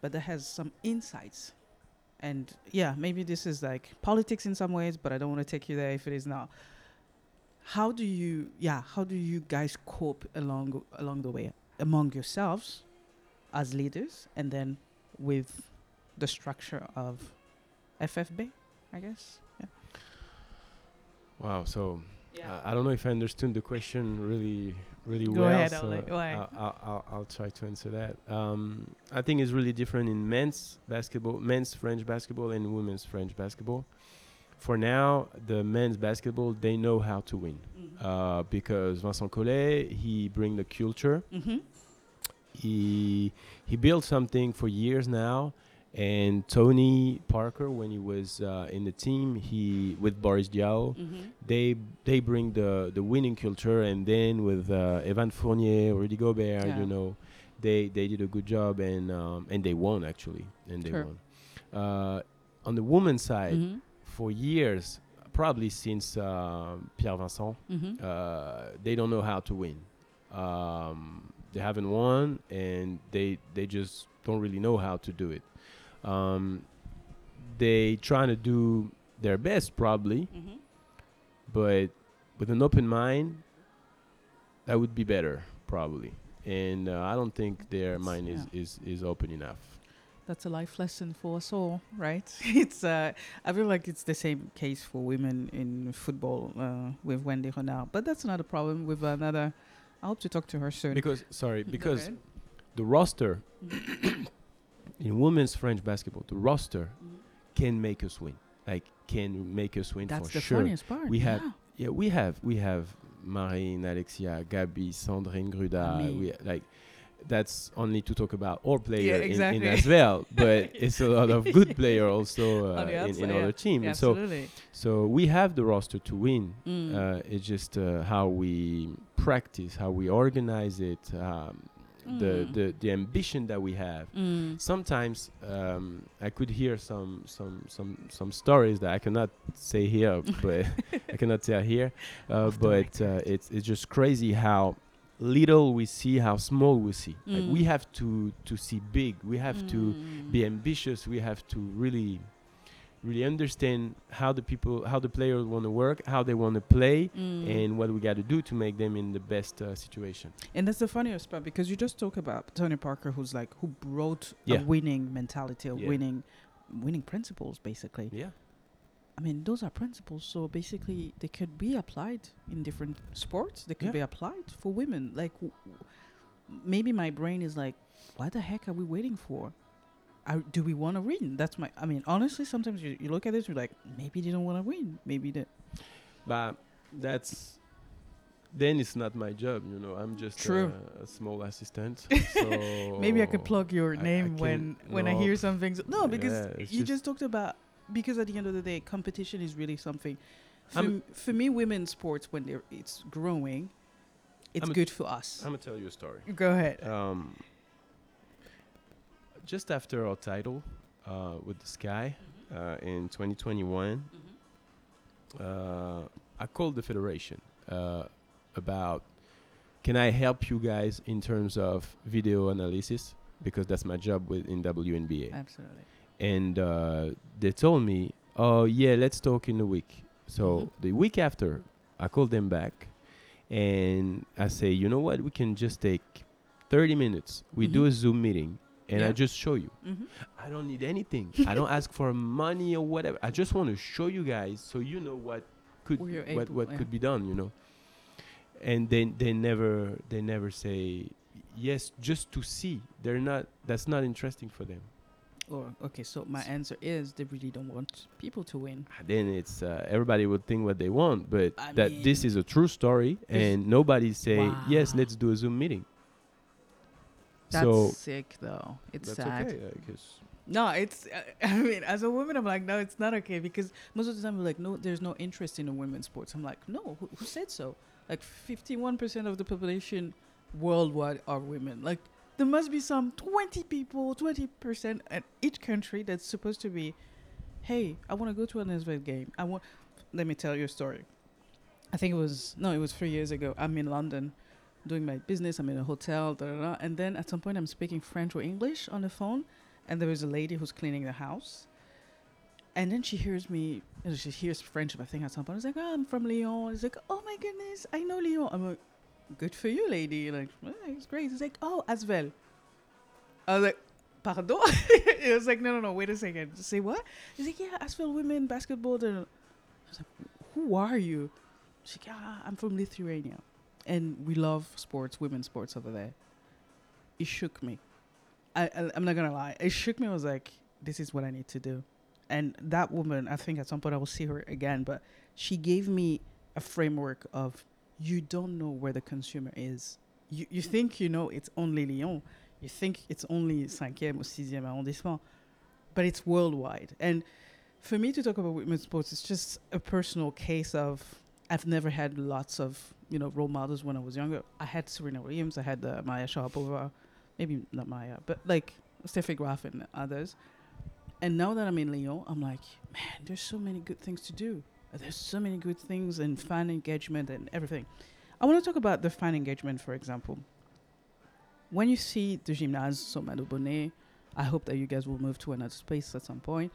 but that has some insights. And yeah, maybe this is like politics in some ways, but I don't want to take you there if it is not. How do you, yeah, how do you guys cope along along the way among yourselves as leaders, and then with the structure of F F B, I guess? Yeah. Wow. So Yeah. uh, I don't know if I understood the question really, really Go well. ahead, so Ole, go ahead. I'll, I'll, I'll, I'll try to answer that. Um, I think it's really different in men's basketball, men's French basketball, and women's French basketball. For now, the men's basketball, they know how to win. Mm-hmm. Uh, because Vincent Collet, he bring the culture. Mm-hmm. He he built something for years now, and Tony Parker, when he was uh, in the team, he with Boris Diaw, Mm-hmm. they they bring the the winning culture, and then with uh, Evan Fournier, Rudy Gobert, Yeah. you know, they they did a good job, and um, and they won actually, and they Sure. won. Uh, on the women's side, Mm-hmm. for years, probably since uh, Pierre Vincent, Mm-hmm. uh, they don't know how to win. Um, they haven't won, and they they just don't really know how to do it. Um, they trying to do their best probably, Mm-hmm. but with an open mind, that would be better probably. And uh, I don't think their That's- mind is, yeah. is, is open enough. That's a life lesson for us all, right? It's uh, I feel like it's the same case for women in football uh, with Wendy Renard, but that's not a problem with another. I hope to talk to her soon. Because sorry, Go because ahead. the roster Mhm. in women's French basketball, the roster Mhm. can make us win. Like can make us win That's for the sure. funniest part. We have yeah. Yeah, we have we have Marine, Alexia, Gabi, Sandrine Gruda. Ami. We like that's only to talk about our player exactly. in, in Asvel, but it's a lot of good player also uh, On the in, outside, in yeah. other teams. Yeah, And so absolutely. so we have the roster to win. Mm. Uh, it's just uh, how we practice, how we organize it, um, the, Mm. the the ambition that we have. Mm. Sometimes um, I could hear some some some some stories that I cannot say here, but I cannot tell here. Uh, Off the but uh, it's it's just crazy how little we see, how small we see. Like we Mm. have to to see big. We have to Mm. be ambitious. We have to really really understand how the people, how the players want to work, how they want to play, Mm. and what we got to do to make them in the best uh, situation. And that's the funniest part, because you just talk about Tony Parker, who's like who brought Yeah. a winning mentality, a Yeah. winning, winning principles, basically. Yeah. I mean, those are principles, so basically they could be applied in different sports. They could Yeah. be applied for women. Like, w- w- maybe my brain is like, what the heck are we waiting for? Are, do we want to win? That's my. I mean, honestly, sometimes you, you look at it, you're like, maybe they don't want to win. Maybe they. But that's then it's not my job, you know. I'm just True. A, a small assistant. So Maybe I could plug your I- I name can- when when I no, hear some things. No, because yeah, it's you just, just- talked about, because at the end of the day, competition is really something. For, I'm- m- for me, women's sports, when they're it's growing, it's I'm a- good for us. I'm gonna tell you a story. Go ahead. Um, just after our title uh, with the Sky uh, in twenty twenty-one, uh, I called the federation uh, about, can I help you guys in terms of video analysis, because that's my job with in W N B A. Absolutely. And uh, they told me, oh yeah, let's talk in a week. So Mhm. the week after, I called them back, and I say, you know what, we can just take thirty minutes. We do Mhm. a Zoom meeting, and I Yeah. just show you. Mm-hmm. I don't need anything. I don't ask for money or whatever. I just want to show you guys so you know what could Where you're what able, what yeah. could be done. You know. And then they never they never say yes just to see. They're not. That's not interesting for them. Or okay, so my answer is they really don't want people to win. Then it's uh, everybody would think what they want, but I that this mean, is a true story, this- and nobody say yes. Wow. Let's do a Zoom meeting. That's so sick, though. It's that's sad. okay. I guess. No, it's. Uh, I mean, as a woman, I'm like, no, it's not okay, because most of the time we're like, no, there's no interest in the women's sports. I'm like, no, who, who said so? Like, fifty-one percent of the population worldwide are women. Like, there must be some twenty people, twenty percent at each country that's supposed to be, hey, I want to go to an N S L game. I want. Let me tell you a story. I think it was no, it was three years ago. I'm in London, doing my business. I'm in a hotel, da, da, da, and then at some point I'm speaking French or English on the phone. and there was a lady who's cleaning the house. And then she hears me, you know, she hears French, I think, at some point. I was like, oh, I'm from Lyon. It's like, oh my goodness, I know Lyon. I'm like, good for you, lady. Like, oh, it's great. It's like, oh, Asvel. I was like, pardon? It was like, no, no, no, wait a second. Say what? He's like, yeah, Asvel women basketball. I was like, who are you? She's like, ah, I'm from Lithuania. And we love sports, women's sports over there. It shook me. I, I, I'm not going to lie. It shook me. I was like, this is what I need to do. And that woman, I think at some point I will see her again, but she gave me a framework of, you don't know where the consumer is. You you think you know it's only Lyon. You think it's only cinquième or sixième arrondissement, but it's worldwide. And for me to talk about women's sports, it's just a personal case of, I've never had lots of, you know, role models when I was younger. I had Serena Williams, I had uh, Maya Sharapova, maybe not Maya, but like Steffi Graf and others. And now that I'm in Lyon, I'm like, man, there's so many good things to do. There's so many good things and fan engagement and everything. I want to talk about the fan engagement, for example. When you see the gymnase, so Mado Bonnet, I hope that you guys will move to another space at some point.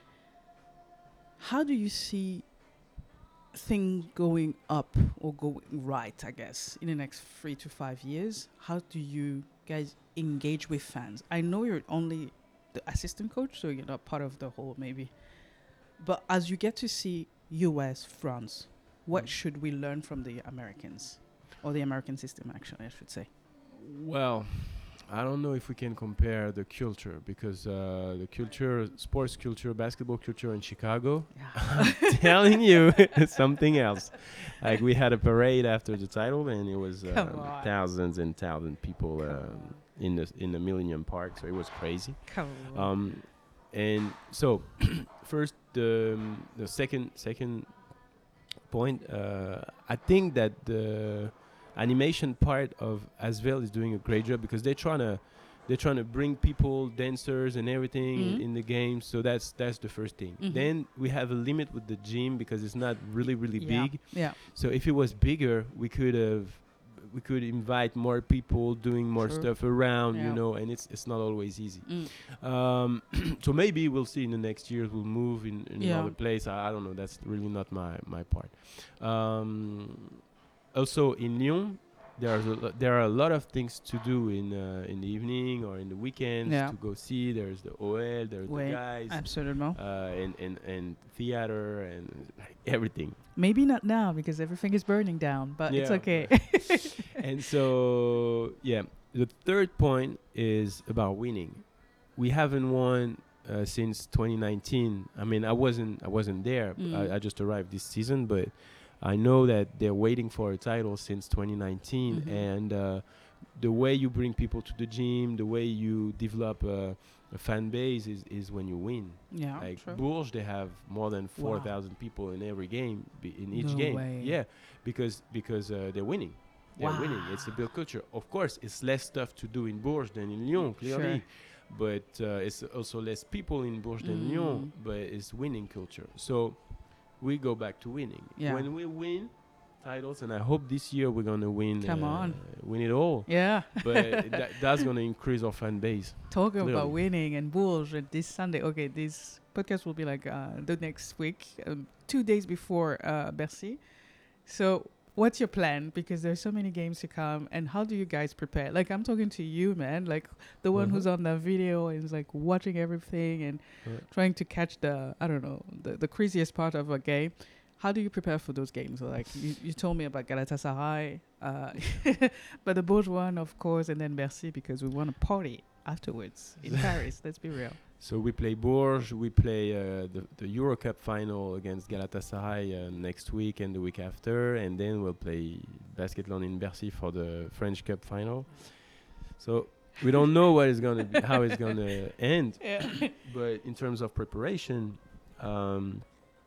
How do you see things going up or going right, I guess, in the next three to five years? How do you guys engage with fans? I know you're only the assistant coach, so you're not part of the whole maybe. But as you get to see U S, France, what mm. should we learn from the Americans? Or the American system, actually, I should say. Well, I don't know if we can compare the culture, because uh, the culture, sports culture, basketball culture in Chicago, yeah. I'm telling you, something else. Like, we had a parade after the title, and it was um, thousands and thousands of people um, in the in the Millennium Park, so it was crazy. Come on. Um, and so, first, the um, the second second point, uh, I think that the animation part of Asvel is doing a great job, because they're trying to they're trying to bring people, dancers and everything mm-hmm. in, in the game. So that's that's the first thing. Mm-hmm. Then we have a limit with the gym, because it's not really really yeah. big. Yeah. So if it was bigger, we could have we could invite more people doing more True. stuff around, yeah. you know, and it's it's not always easy. Mm. Um, so maybe we'll see in the next years we'll move in, in yeah. another place. I, I don't know. That's really not my my part. Um, also in Lyon, there are lo- there are a lot of things to do in uh, in the evening or in the weekends yeah. to go see. There's the O L, there's ouais, the guys, absolument, uh, and, and and theater and like everything. Maybe not now, because everything is burning down, but yeah. it's okay. And so yeah, the third point is about winning. We haven't won uh, since twenty nineteen. I mean, I wasn't I wasn't there. Mm. I, I just arrived this season, but I know that they're waiting for a title since twenty nineteen, mm-hmm. and uh, the way you bring people to the gym, the way you develop a, a fan base is, is when you win. Yeah, like true. Bourges, they have more than four thousand wow. people in every game, b- in each no game. Way. Yeah, because because uh, they're winning. They're wow. winning. It's a big culture. Of course, it's less stuff to do in Bourges than in Lyon, clearly. Sure. But uh, it's also less people in Bourges mm. than Lyon, but it's winning culture. So we go back to winning. Yeah. When we win titles, and I hope this year we're gonna win. Come uh, on, win it all. Yeah. But that, that's gonna increase our fan base. Talking clearly. about winning and Bourges this Sunday. Okay, this podcast will be like uh, the next week, um, two days before uh, Bercy. So, what's your plan? Because there's so many games to come, and how do you guys prepare? Like, I'm talking to you, man. Like the one uh-huh. who's on the video and is like watching everything and uh-huh. trying to catch the I don't know the the craziest part of a game. How do you prepare for those games? Like you, you told me about Galatasaray, uh, but the Bourges one, of course, and then Bercy, because we want to party afterwards in Paris. Let's be real. So we play Bourges, we play uh, the, the Euro Cup final against Galatasaray uh, next week and the week after, and then we'll play Basketland in Bercy for the French Cup final. So we don't know what is gonna be, how it's gonna end, yeah. but in terms of preparation, um,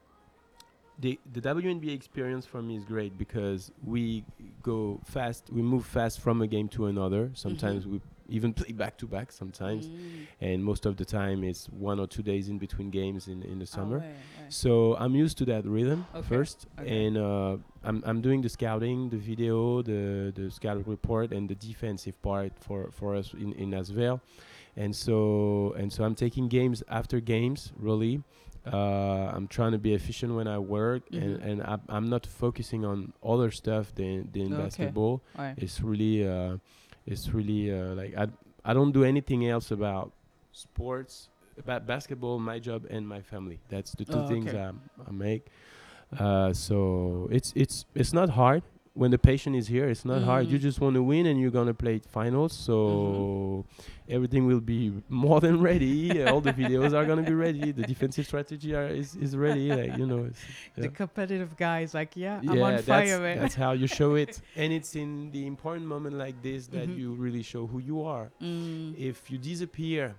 the the W N B A experience for me is great, because we go fast, we move fast from a game to another. Sometimes mm-hmm. we even play back to back sometimes. Mm. And most of the time it's one or two days in between games in, in the summer. Ah ouais, ouais. So I'm used to that rhythm Okay, first, okay. and uh, I'm I'm doing the scouting, the video, the the scout report, and the defensive part for, for us in in Asvel, and so and so I'm taking games after games. Really, uh, I'm trying to be efficient when I work, Mhm. and and I'm, I'm not focusing on other stuff than than Okay. basketball. Ouais. It's really uh, it's really uh, like I I don't do anything else about sports, about basketball, my job, and my family. That's the two Oh, things okay. I, I make. Uh, so it's it's it's not hard when the patient is here. It's not hard. You Mm. just want to win, and you're gonna play finals. So everything will be more than ready. All the videos are gonna be ready. The defensive strategy are, is is ready. Like you know. It's, The yeah. competitive guy is like, yeah, I'm Yeah, on that's, fire, man. that's how you show it, and it's in the important moment like this that Mhm. you really show who you are. Mm. If you disappear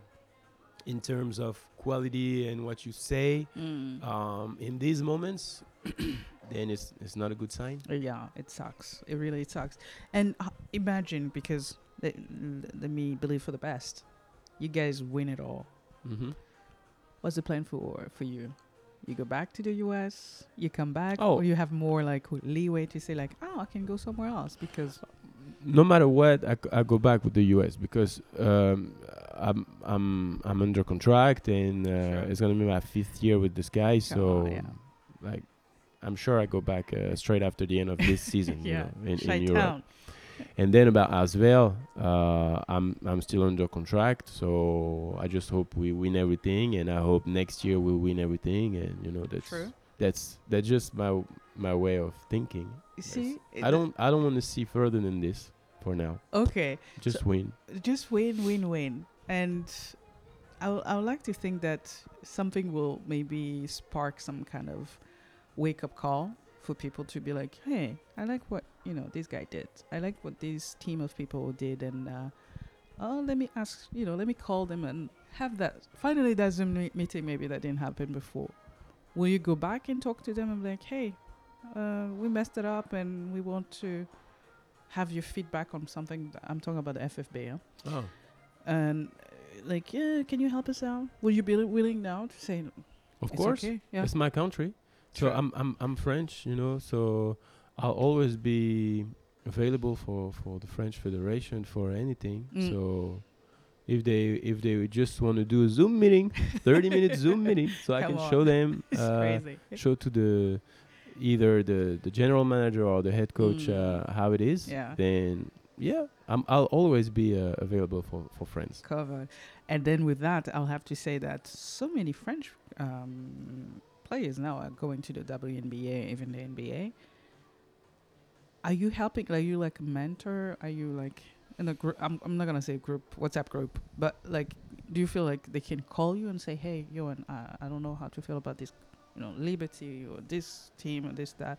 in terms of quality and what you say Mm. um, in these moments, then it's it's not a good sign. Yeah, it sucks. It really sucks. And uh, imagine, because let, let me believe for the best, you guys win it all. Mm-hmm. What's the plan for for you? You go back to the U S, you come back, Oh. or you have more like leeway to say like, oh, I can go somewhere else because No matter what, I, c- I go back with the U S because um, I'm I'm I'm under contract, and uh, Sure. it's gonna be my fifth year with this guy. So on, yeah. like, I'm sure I go back uh, straight after the end of this season. yeah, You know, in, Shy in Europe. town. And then about Asvel, uh, I'm I'm still under contract, so I just hope we win everything, and I hope next year we'll win everything, and you know that's True. that's that's just my my way of thinking. You see, I don't I don't want to see further than this for now. Okay, Just So- win. just win, win, win, and I w- I would like to think that something will maybe spark some kind of wake up call for people to be like, hey, I like what you know this guy did. I like what this team of people did, and uh, oh, let me ask, you know, let me call them and have that. Finally, that Zoom me- meeting maybe that didn't happen before. Will you go back and talk to them and be like, hey, uh, we messed it up and we want to have your feedback on something? That I'm talking about the F F B, huh? Oh, And uh, like, yeah, can you help us out? Will you be willing now to say, of it's course, okay? Yeah. it's my country. So Sure. I'm I'm I'm French, you know. So I'll always be available for, for the French Federation for anything. Mm. So if they if they just want to do a Zoom meeting, thirty minute Zoom meeting, so I Come can on. show them, It's uh, crazy. show to the either the the general manager or the head coach Mm. uh, how it is. Yeah. Then yeah, I'm I'll always be uh, available for for friends. Covered. And then with that, I'll have to say that so many French um, players now are going to the W N B A, even the N B A. Are you helping? Are you like a mentor? Are you like in a group? I'm, I'm not going to say group, WhatsApp group, but like, do you feel like they can call you and say, hey, Johan, uh, I don't know how to feel about this, you know, Liberty or this team or this, that.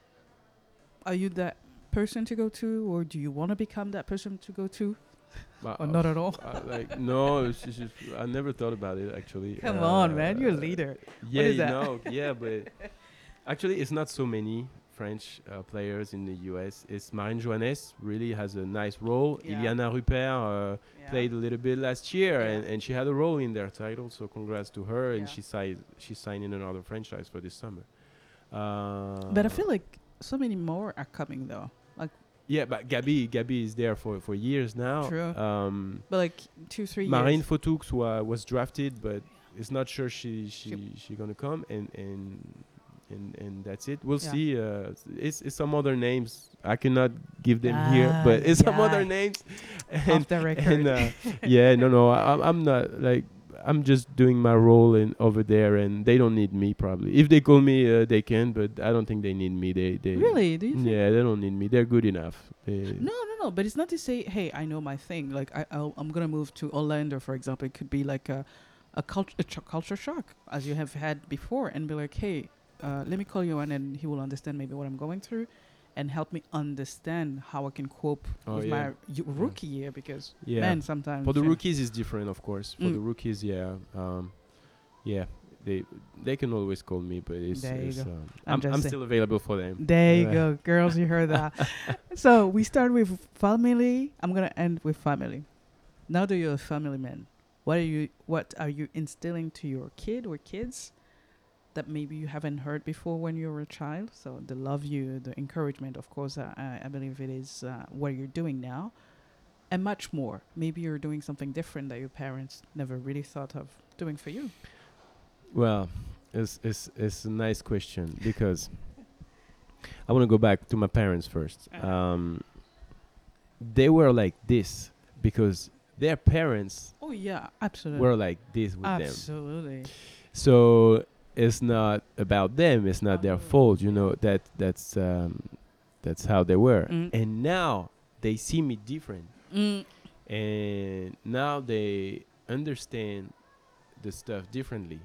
Are you that person to go to, or do you want to become that person to go to? But, Or uh, not at all? uh, like no, it's just, just I never thought about it actually. Come on, man, you're a Uh, leader. Yeah, is you that? know, yeah, but actually, it's not so many French uh, players in the U S. It's Marine Johannes really has a nice role. Yeah. Iliana Rupert uh, Yeah. played a little bit last year, Yeah. and, and she had a role in their title. So congrats to her, and Yeah. she signed she signed in another franchise for this summer. Uh, But I feel like so many more are coming though. Like, yeah, but Gabi Gabi is there for, for years now. True. Um, but like two, three Marine years. Fotoux wa- was drafted, but it's not sure she she She- she gonna come, and and and and that's it. We'll Yeah. see. Uh, it's it's some other names. I cannot give them Ah, here, but it's some yeah. other names. Off And, the record. and uh, yeah, no, no, I, I'm- I'm not like. I'm just doing my role in over there, and they don't need me probably. If they call me, uh, they can, but I don't think they need me. They, they Really? Do you think? yeah, they don't need me. They're good enough. They- No, no, no. But it's not to say, hey, I know my thing. Like, I, I'll, I'm gonna move to Orlando, for example. It could be like a, a, cult- a ch- culture shock, as you have had before, and be like, hey, uh, let me call you on, and he will understand maybe what I'm going through, and help me understand how I can cope Oh, with yeah. my y- rookie year. Because Yeah. man, sometimes For the you know, rookies, it's different, of course. For Mm. the rookies, yeah, um, yeah, they they can always call me, but it's, There you it's go. um, I'm I'm, just I'm saying. still available for them. There you Yeah. go, girls. You heard that. So we start with family. I'm gonna end with family. Now that you're a family man, what are you what are you instilling to your kid or kids that maybe you haven't heard before when you were a child? So the love you, the encouragement, of course, uh, I, I believe it is uh, what you're doing now, and much more. Maybe you're doing something different that your parents never really thought of doing for you. Well, it's it's it's a nice question because I want to go back to my parents first. Uh-huh. Um, they were like this because their parents Oh yeah, absolutely. were like this with them. Absolutely. So it's not about them. It's not their Oh. fault. You know that that's um, that's how they were. Mm. And now they see me different, Mm. and now they understand the stuff differently.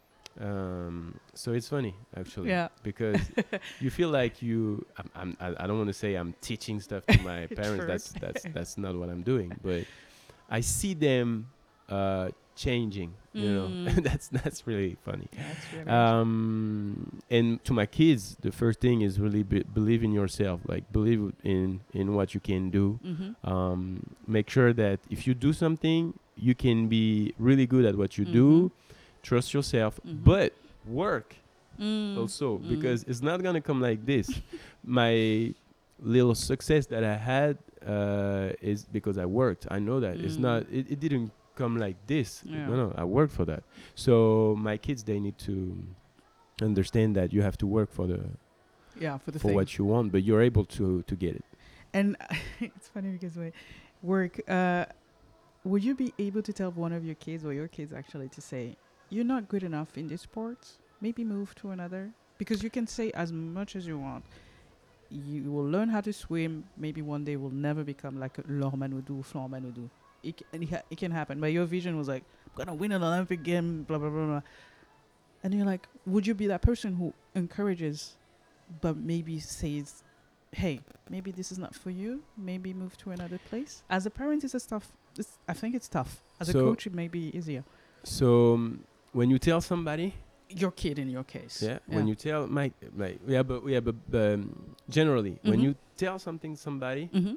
Um, so it's funny actually, Yeah. because you feel like you. I'm, I'm, I I don't want to say I'm teaching stuff to my parents. True. That's that's that's not what I'm doing. But I see them uh, changing. You know, Mm. that's that's really funny. That's really Um, and to my kids, the first thing is really be- believe in yourself. Like believe in in what you can do. mm-hmm. Um, make sure that if you do something, you can be really good at what you Mhm. do. Trust yourself, Mhm. but work Mm. also, Mm. because it's not gonna come like this. My little success that I had uh, is because I worked. I know that it's Mm. not. It, it didn't come like this. Yeah. No, no, I worked for that. So my kids, they need to understand that you have to work for the Yeah, for the for thing. what you want, but you're able to to get it. And it's funny because we work. Uh, would you be able to tell one of your kids or your kids actually to say, "You're not good enough in this sport. Maybe move to another"? Because you can say as much as you want. You will learn how to swim. Maybe one day will never become like Laure Manodou, Florent Manodou. It, c- and it, ha- it can happen. But your vision was like, I'm gonna win an Olympic game, blah blah blah blah. And you're like, would you be that person who encourages, but maybe says, "Hey, maybe this is not for you. Maybe move to another place." As a parent, it's a tough. It's, I think it's tough. As a So- coach, it may be easier. So um, when you tell somebody, Your kid, in your case. yeah, when you tell my my yeah, but yeah, but um, generally when Mhm. you tell something somebody, Mm-hmm.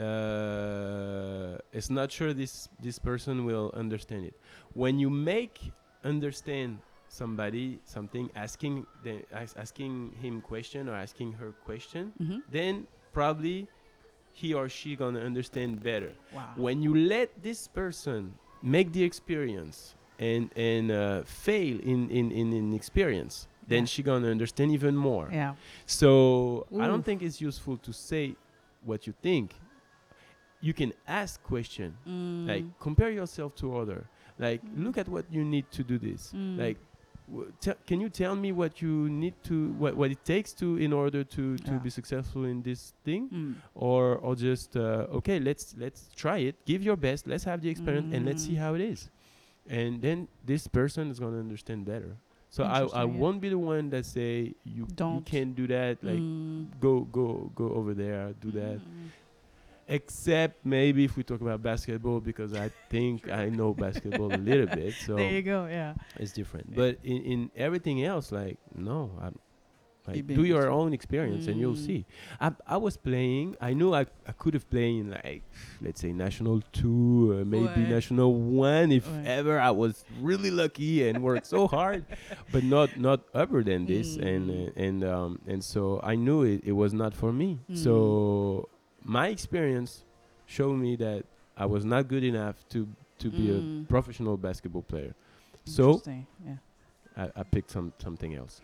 uh, it's not sure this this person will understand it. When you make understand somebody something, asking the as, asking him question or asking her question, Mm-hmm. then probably he or she gonna understand better. Wow. When you let this person make the experience and and uh, fail in, in, in, in experience, then Yeah. she gonna understand even more. Yeah. So I don't Oof. think it's useful to say what you think. You can ask question, Mm. like compare yourself to other. Like Mm. look at what you need to do this. Mm. Like w- te- can you tell me what you need to what, what it takes to in order to, to Yeah. be successful in this thing? Mm. Or or just uh, okay, let's let's try it, give your best, let's have the experience and let's see Mm. how it is, and then this person is going to understand better. So I, I Interesting, yeah. won't be the one that say you you Don't. can't do that, like Mm. go go go over there, do that, Mm. except maybe if we talk about basketball, because I think I know basketball a little bit, so There you go. Yeah. it's different. Yeah. But in, in everything else, like no, I'm You like been do your exp- own experience and you'll Mm. see. I I was playing. I knew I I could have played in like let's say national two, uh, maybe Ouais. national one if Ouais. ever I was really lucky and worked so hard, but not not upper than this. And Mm. uh, and um and so I knew it it was not for me. Mm. So my experience showed me that I was not good enough to to be Mm. a professional basketball player. So Interesting. Yeah. I, I picked some something else.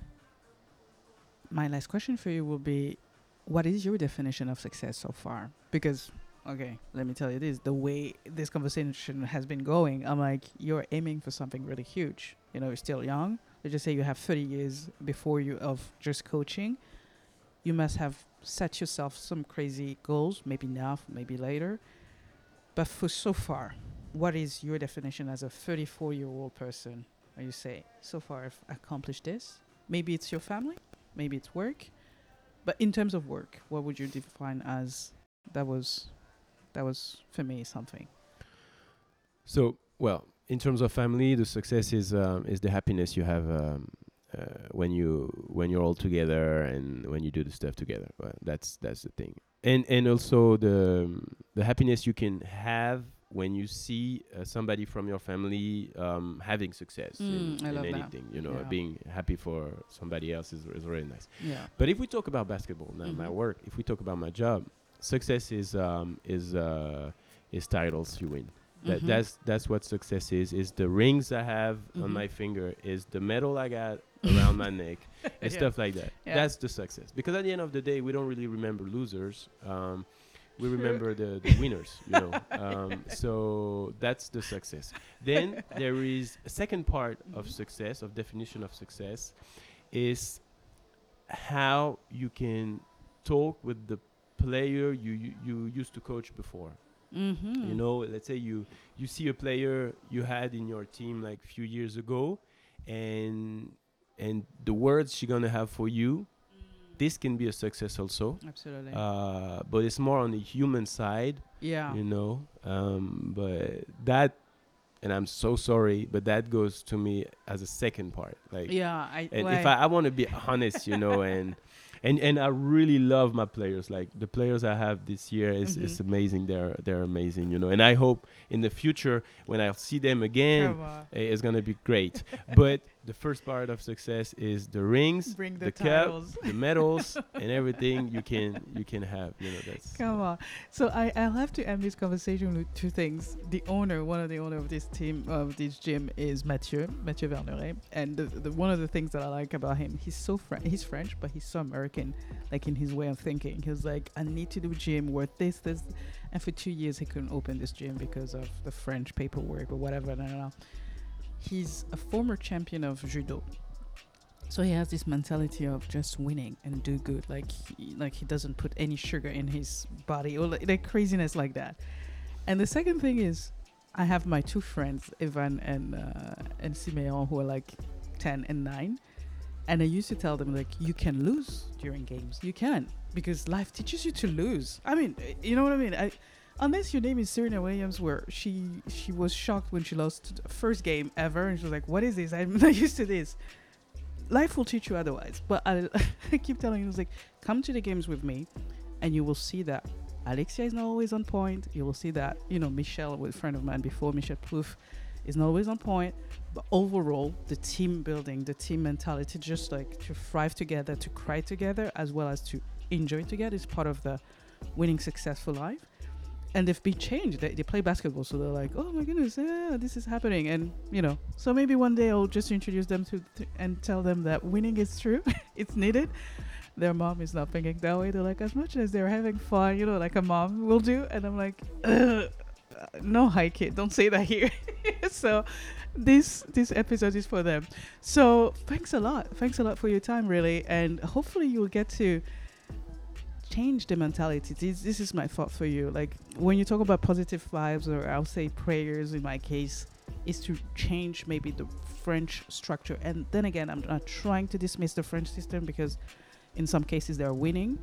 My last question for you will be, what is your definition of success so far? Because, okay, let me tell you this, the way this conversation has been going, I'm like, you're aiming for something really huge. You know, you're still young. Let's just say you have thirty years before you of just coaching. You must have set yourself some crazy goals, maybe now, maybe later. But for so far, what is your definition as a thirty-four-year-old person? Where you say, so far I've accomplished this. Maybe it's your family, maybe it's work. But in terms of work, what would you define as that was that was for me something? So, well, in terms of family, the success is um, is the happiness you have um, uh, when you when you're all together and when you do the stuff together. Well, that's that's the thing, and and also the um, the happiness you can have when you see uh, somebody from your family um, having success Mm, in, I in love that. anything, you know, Yeah. being happy for somebody else is, is really nice. Yeah. But if we talk about basketball, now my Mhm. work, if we talk about my job, success is um, is uh, is titles you win. That Mhm. that's that's what success is. Is the rings I have on Mhm. my finger, is the medal I got around my neck, and Yeah. stuff like that. Yeah. That's the success. Because at the end of the day, we don't really remember losers. Um, we True. remember the, the winners, you know. Um, so that's the success. Then there is a second part of Mhm. success, of definition of success, is how you can talk with the player you you, you used to coach before. Mhm. You know, let's say you you see a player you had in your team like a few years ago, and and the words she gonna have for you, this can be a success also. Absolutely. Uh, but it's more on the human side, yeah. you know. Um, but that, and I'm so sorry, but that goes to me as a second part. Like, Yeah. I. and Why? if I, I want to be honest, you know, and and and I really love my players. Like the players I have this year is Mhm. is amazing. They're they're amazing, you know. And I hope in the future when I'll see them again, Come on. eh, it's gonna be great. But the first part of success is the rings, Bring the, the cup, titles. the medals, and everything you can you can have. You know, that's Come on. So I, I'll have to end this conversation with two things. The owner, one of the owner of this team, of this gym, is Mathieu, Mathieu Verneret. And the, the, one of the things that I like about him, he's so French, he's French, but he's so American, like in his way of thinking. He was like, I need to do gym where this, this. And for two years, he couldn't open this gym because of the French paperwork or whatever. I don't know. He's a former champion of judo. So he has this mentality of just winning and do good. Like he, like he doesn't put any sugar in his body or like, like craziness like that. And the second thing is, I have my two friends, Evan and uh, and Simeon, who are like ten and nine. And I used to tell them, like, you can lose during games. You can, because life teaches you to lose. I mean, eh, you know what I mean? I, unless your name is Serena Williams, where she she was shocked when she lost the first game ever, and she was like, what is this? I'm not used to this. Life will teach you otherwise. But I, I keep telling you, it's like, come to the games with me, and you will see that Alexia is not always on point. You will see that, you know, Michelle, was a friend of mine before, Michelle Plouffe, is not always on point. But overall, the team building, the team mentality, just like to thrive together, to cry together, as well as to enjoy together, is part of the winning successful life. And they've been changed. They, they play basketball, so they're like, oh my goodness, yeah, this is happening. And, you know, so maybe one day I'll just introduce them to th- and tell them that winning is true. It's needed. Their mom is not thinking that way. They're like, as much as they're having fun, you know, like a mom will do. And I'm like, ugh, no, hi kid, don't say that here. So this this episode is for them. So thanks a lot. Thanks a lot for your time, really. And hopefully you'll get to change the mentality. This, this is my thought for you. Like when you talk about positive vibes, or I'll say prayers in my case, is to change maybe the French structure. And then again, I'm not trying to dismiss the French system, because in some cases they're winning,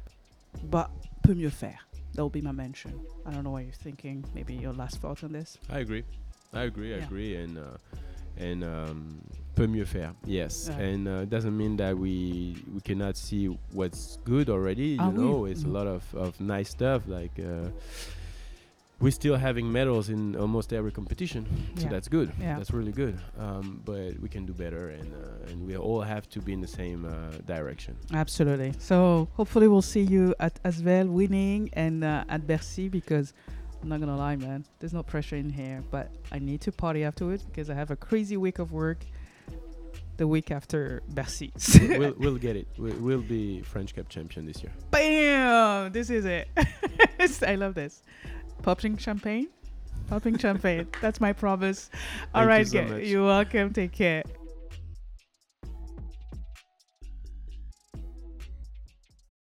but peut mieux faire. That will be my mention. I don't know what you're thinking. Maybe your last thought on this. I agree. I agree. I Yeah. agree. And uh, and um, peut mieux faire. Yes. Yeah. And uh, it doesn't mean that we we cannot see what's good already. You Ah, oui. know, it's Mhm. a lot of, of nice stuff. Like uh, we're still having medals in almost every competition, so Yeah. that's good. Yeah. That's really good. Um, but we can do better, and uh, and we all have to be in the same uh, direction. Absolutely. So hopefully we'll see you at Asvel winning and uh, at Bercy, because I'm not gonna lie, man, there's no pressure in here, but I need to party afterwards because I have a crazy week of work the week after Bercy. we'll we'll get it. We'll, we'll be French Cup champion this year. Bam! This is it. I love this. Popping champagne. Popping champagne. That's my promise. All Thank you right, so gu- much. you're welcome. Take care.